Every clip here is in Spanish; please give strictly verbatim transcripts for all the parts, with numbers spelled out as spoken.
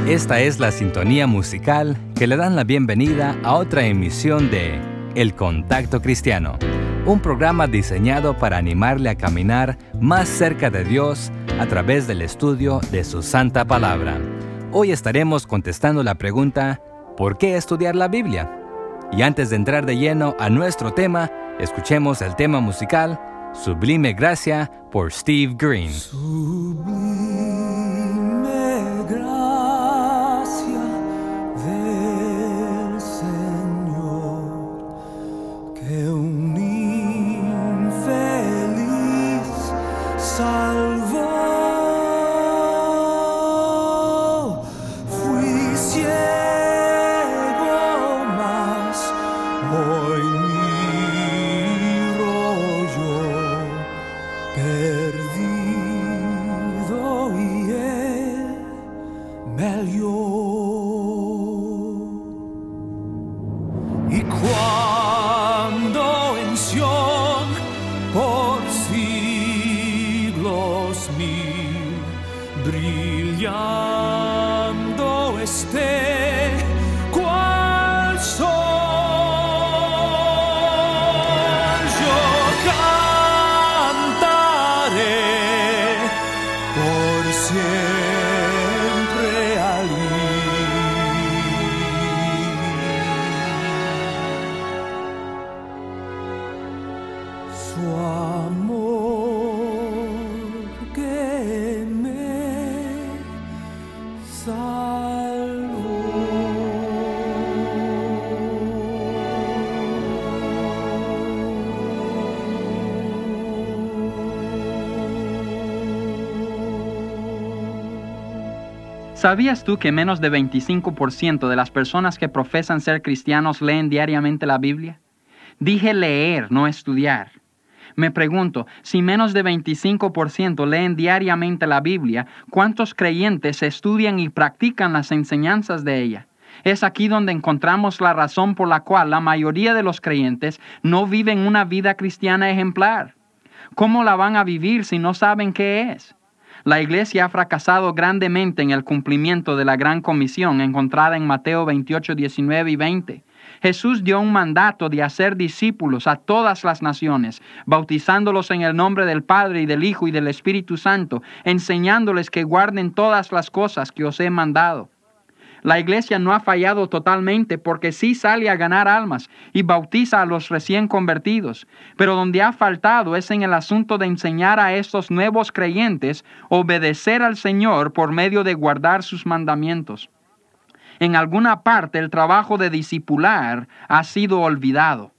Esta es la sintonía musical que le dan la bienvenida a otra emisión de El Contacto Cristiano, un programa diseñado para animarle a caminar más cerca de Dios a través del estudio de su Santa Palabra. Hoy estaremos contestando la pregunta, ¿por qué estudiar la Biblia? Y antes de entrar de lleno a nuestro tema, escuchemos el tema musical Sublime Gracia por Steve Green. Sublime gracia del Señor, que un infeliz salvó. Fui ciego, mas hoy miro yo, perdido, y Él me halló. Y cuando en Sión por siglos mil brillando esté cual sol, yo cantaré por siempre al ir. Su amor que me ¿Sabías tú que menos de veinticinco por ciento de las personas que profesan ser cristianos leen diariamente la Biblia? Dije leer, no estudiar. Me pregunto, si menos de veinticinco por ciento leen diariamente la Biblia, ¿cuántos creyentes estudian y practican las enseñanzas de ella? Es aquí donde encontramos la razón por la cual la mayoría de los creyentes no viven una vida cristiana ejemplar. ¿Cómo la van a vivir si no saben qué es? La iglesia ha fracasado grandemente en el cumplimiento de la gran comisión encontrada en Mateo veintiocho, diecinueve y veinte. Jesús dio un mandato de hacer discípulos a todas las naciones, bautizándolos en el nombre del Padre y del Hijo y del Espíritu Santo, enseñándoles que guarden todas las cosas que os he mandado. La iglesia no ha fallado totalmente porque sí sale a ganar almas y bautiza a los recién convertidos, pero donde ha faltado es en el asunto de enseñar a estos nuevos creyentes obedecer al Señor por medio de guardar sus mandamientos. En alguna parte el trabajo de discipular ha sido olvidado.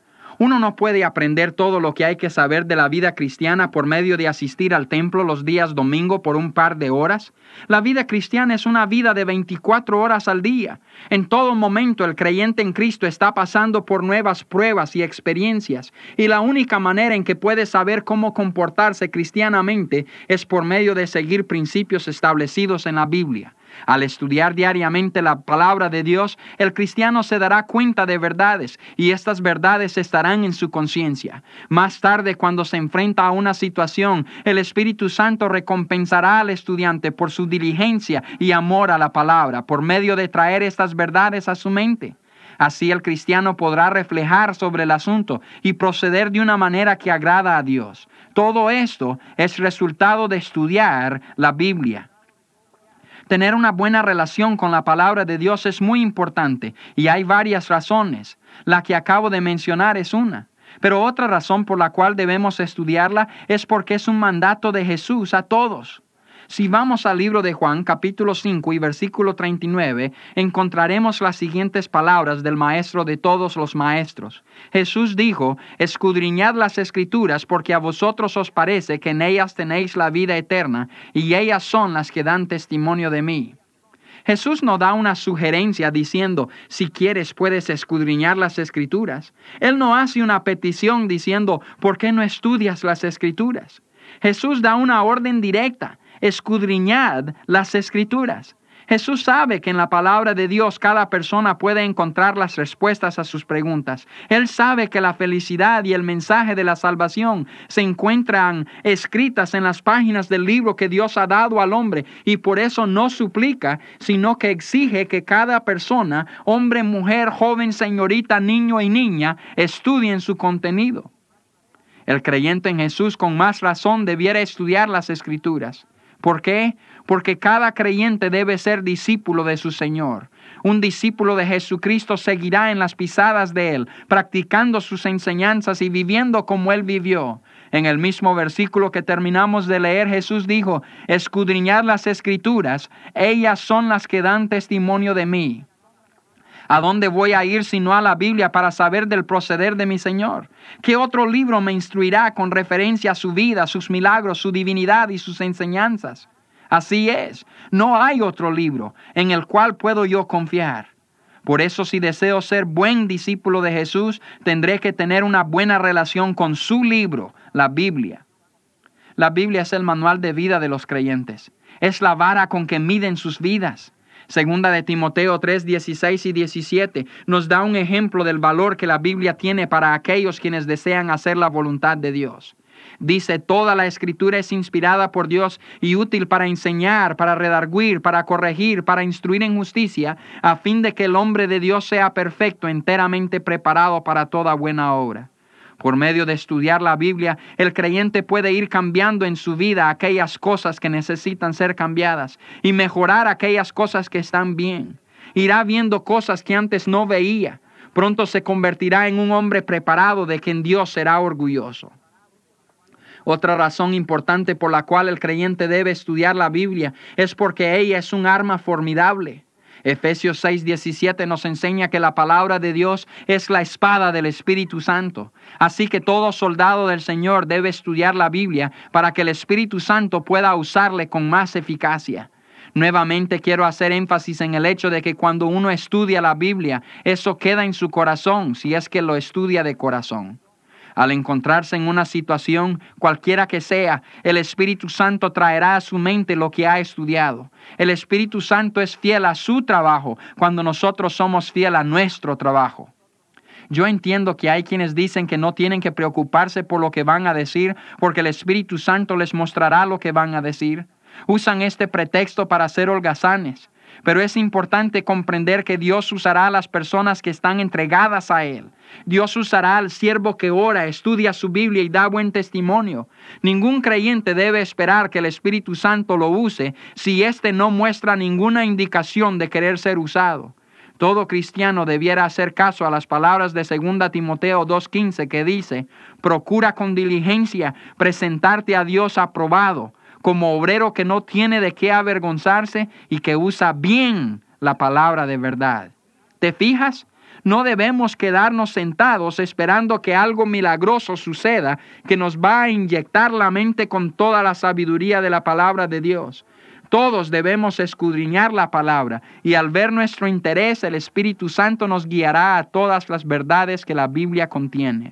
Uno no puede aprender todo lo que hay que saber de la vida cristiana por medio de asistir al templo los días domingo por un par de horas. La vida cristiana es una vida de veinticuatro horas al día. En todo momento el creyente en Cristo está pasando por nuevas pruebas y experiencias, y la única manera en que puede saber cómo comportarse cristianamente es por medio de seguir principios establecidos en la Biblia. Al estudiar diariamente la palabra de Dios, el cristiano se dará cuenta de verdades y estas verdades estarán en su conciencia. Más tarde, cuando se enfrenta a una situación, el Espíritu Santo recompensará al estudiante por su diligencia y amor a la palabra, por medio de traer estas verdades a su mente. Así el cristiano podrá reflejar sobre el asunto y proceder de una manera que agrada a Dios. Todo esto es resultado de estudiar la Biblia. Tener una buena relación con la palabra de Dios es muy importante y hay varias razones. La que acabo de mencionar es una. Pero otra razón por la cual debemos estudiarla es porque es un mandato de Jesús a todos. Si vamos al libro de Juan, capítulo cinco y versículo treinta y nueve, encontraremos las siguientes palabras del maestro de todos los maestros. Jesús dijo, escudriñad las Escrituras porque a vosotros os parece que en ellas tenéis la vida eterna, y ellas son las que dan testimonio de mí. Jesús no da una sugerencia diciendo, si quieres puedes escudriñar las Escrituras. Él no hace una petición diciendo, ¿por qué no estudias las Escrituras? Jesús da una orden directa. Escudriñad las Escrituras. Jesús sabe que en la palabra de Dios cada persona puede encontrar las respuestas a sus preguntas. Él sabe que la felicidad y el mensaje de la salvación se encuentran escritas en las páginas del libro que Dios ha dado al hombre, y por eso no suplica, sino que exige que cada persona, hombre, mujer, joven, señorita, niño y niña, estudien su contenido. El creyente en Jesús con más razón debiera estudiar las Escrituras. ¿Por qué? Porque cada creyente debe ser discípulo de su Señor. Un discípulo de Jesucristo seguirá en las pisadas de Él, practicando sus enseñanzas y viviendo como Él vivió. En el mismo versículo que terminamos de leer, Jesús dijo: escudriñad las Escrituras, ellas son las que dan testimonio de mí. ¿A dónde voy a ir sino a la Biblia para saber del proceder de mi Señor? ¿Qué otro libro me instruirá con referencia a su vida, sus milagros, su divinidad y sus enseñanzas? Así es, no hay otro libro en el cual puedo yo confiar. Por eso, si deseo ser buen discípulo de Jesús, tendré que tener una buena relación con su libro, la Biblia. La Biblia es el manual de vida de los creyentes. Es la vara con que miden sus vidas. Segunda de Timoteo tres, dieciséis y diecisiete nos da un ejemplo del valor que la Biblia tiene para aquellos quienes desean hacer la voluntad de Dios. Dice: toda la Escritura es inspirada por Dios y útil para enseñar, para redarguir, para corregir, para instruir en justicia, a fin de que el hombre de Dios sea perfecto, enteramente preparado para toda buena obra. Por medio de estudiar la Biblia, el creyente puede ir cambiando en su vida aquellas cosas que necesitan ser cambiadas y mejorar aquellas cosas que están bien. Irá viendo cosas que antes no veía. Pronto se convertirá en un hombre preparado de quien Dios será orgulloso. Otra razón importante por la cual el creyente debe estudiar la Biblia es porque ella es un arma formidable. Efesios seis, diecisiete nos enseña que la palabra de Dios es la espada del Espíritu Santo. Así que todo soldado del Señor debe estudiar la Biblia para que el Espíritu Santo pueda usarle con más eficacia. Nuevamente quiero hacer énfasis en el hecho de que cuando uno estudia la Biblia, eso queda en su corazón, si es que lo estudia de corazón. Al encontrarse en una situación, cualquiera que sea, el Espíritu Santo traerá a su mente lo que ha estudiado. El Espíritu Santo es fiel a su trabajo cuando nosotros somos fiel a nuestro trabajo. Yo entiendo que hay quienes dicen que no tienen que preocuparse por lo que van a decir porque el Espíritu Santo les mostrará lo que van a decir. Usan este pretexto para ser holgazanes. Pero es importante comprender que Dios usará a las personas que están entregadas a Él. Dios usará al siervo que ora, estudia su Biblia y da buen testimonio. Ningún creyente debe esperar que el Espíritu Santo lo use si éste no muestra ninguna indicación de querer ser usado. Todo cristiano debiera hacer caso a las palabras de Segunda Timoteo dos quince que dice: procura con diligencia presentarte a Dios aprobado, como obrero que no tiene de qué avergonzarse y que usa bien la palabra de verdad. ¿Te fijas? No debemos quedarnos sentados esperando que algo milagroso suceda que nos va a inyectar la mente con toda la sabiduría de la palabra de Dios. Todos debemos escudriñar la palabra y al ver nuestro interés, el Espíritu Santo nos guiará a todas las verdades que la Biblia contiene.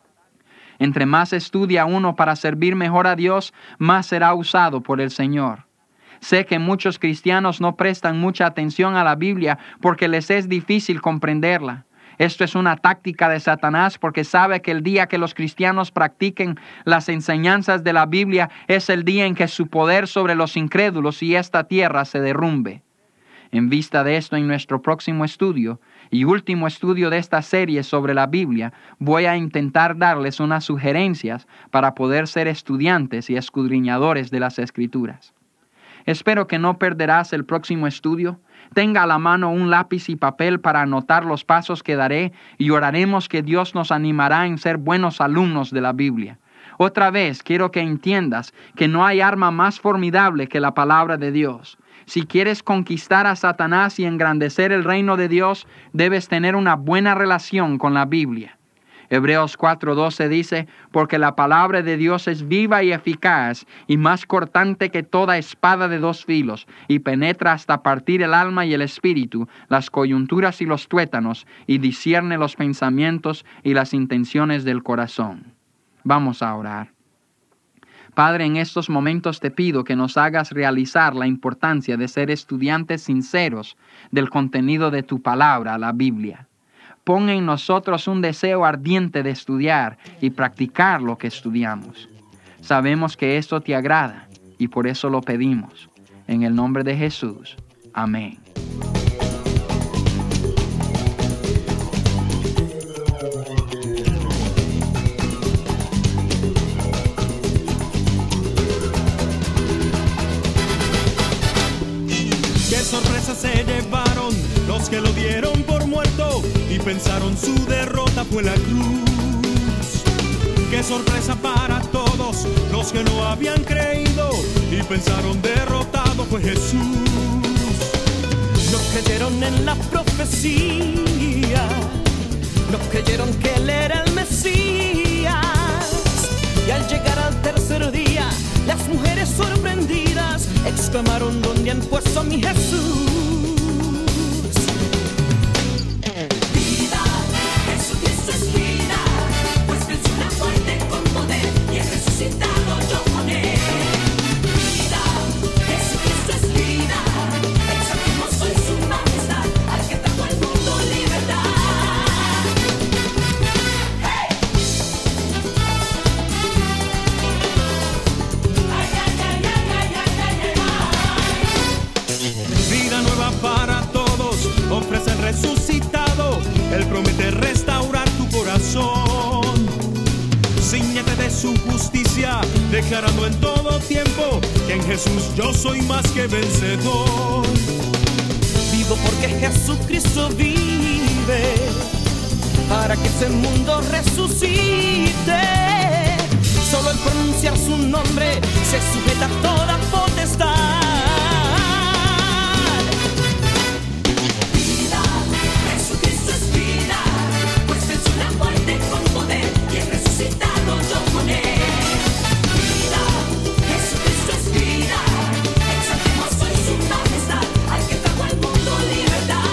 Entre más estudia uno para servir mejor a Dios, más será usado por el Señor. Sé que muchos cristianos no prestan mucha atención a la Biblia porque les es difícil comprenderla. Esto es una táctica de Satanás porque sabe que el día que los cristianos practiquen las enseñanzas de la Biblia es el día en que su poder sobre los incrédulos y esta tierra se derrumbe. En vista de esto, en nuestro próximo estudio y último estudio de esta serie sobre la Biblia, voy a intentar darles unas sugerencias para poder ser estudiantes y escudriñadores de las Escrituras. Espero que no perderás el próximo estudio. Tenga a la mano un lápiz y papel para anotar los pasos que daré y oraremos que Dios nos animará en ser buenos alumnos de la Biblia. Otra vez, quiero que entiendas que no hay arma más formidable que la palabra de Dios. Si quieres conquistar a Satanás y engrandecer el reino de Dios, debes tener una buena relación con la Biblia. Hebreos cuatro doce dice: porque la palabra de Dios es viva y eficaz y más cortante que toda espada de dos filos y penetra hasta partir el alma y el espíritu, las coyunturas y los tuétanos, y discierne los pensamientos y las intenciones del corazón. Vamos a orar. Padre, en estos momentos te pido que nos hagas realizar la importancia de ser estudiantes sinceros del contenido de tu palabra, la Biblia. Pon en nosotros un deseo ardiente de estudiar y practicar lo que estudiamos. Sabemos que esto te agrada y por eso lo pedimos. En el nombre de Jesús. Amén. Qué sorpresa se llevaron los que lo dieron por muerto y pensaron su derrota fue la cruz. Qué sorpresa para todos los que no habían creído y pensaron derrotado fue Jesús. No creyeron en la profecía, no creyeron que Él era el Mesías. Y al llegar al tercer día, las mujeres sorprendidas exclamaron: ¿dónde han puesto a mi Jesús? Vida, Jesucristo es vida, pues venció la muerte con poder y es resucitado yo con Él. Vida, Jesucristo es vida, exaltemos hoy su majestad, al que trajo al mundo libertad. ¡Hey! Ay, ay, ay, ay, ay, ay, ay, ay. Vida nueva para todos, ofrece el resucitado. Él promete restaurar tu corazón. Cíñete de su justicia, declarando en todo tiempo que en Jesús yo soy más que vencedor. Vivo porque Jesucristo vive, para que ese mundo resucite. Solo al pronunciar su nombre se sujeta toda potestad. Vida, Jesucristo es vida, pues venció la muerte con poder y es resucitado yo con Él. Vida, Jesucristo es vida, exaltemos hoy su majestad, al que trajo al mundo libertad.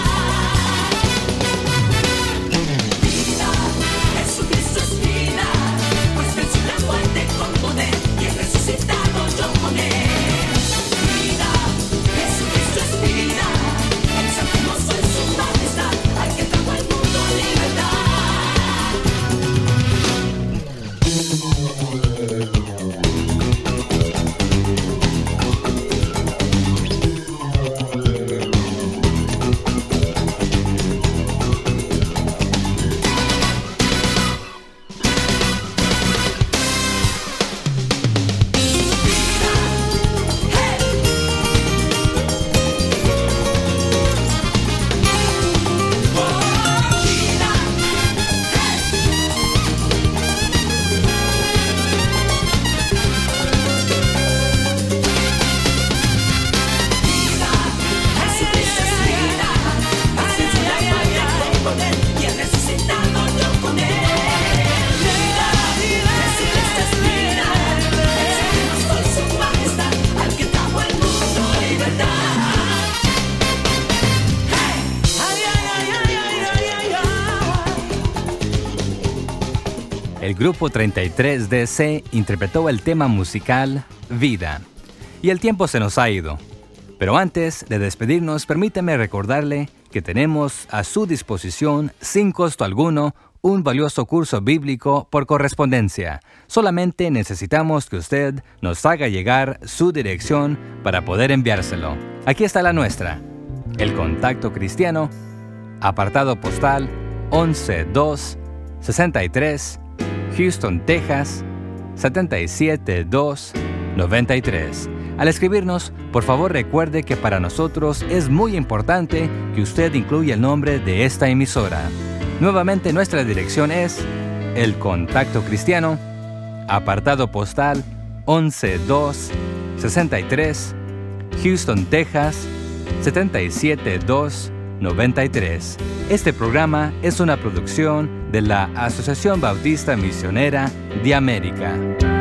Vida, Jesucristo es vida, pues venció la muerte con poder y es resucitado yo con Él. Vida, Jesucristo es vida, exaltemos hoy su majestad, al que trajo al mundo libertad. Jesucristo es vida, venció la muerte con poder y es resucitado yo con Él. Vida, Jesucristo es vida, exaltemos hoy su majestad, al que trajo al mundo libertad. El grupo treinta y tres D C interpretó el tema musical Vida. Y el tiempo se nos ha ido. Pero antes de despedirnos, permítame recordarle que tenemos a su disposición, sin costo alguno, un valioso curso bíblico por correspondencia. Solamente necesitamos que usted nos haga llegar su dirección para poder enviárselo. Aquí está la nuestra. El Contacto Cristiano, apartado postal once dos sesenta y tres, Houston, Texas, siete siete dos nueve tres. Al escribirnos, por favor recuerde que para nosotros es muy importante que usted incluya el nombre de esta emisora. Nuevamente nuestra dirección es El Contacto Cristiano, apartado postal once dos sesenta y tres, Houston, Texas, siete siete dos nueve tres. Este programa es una producción de la Asociación Bautista Misionera de América.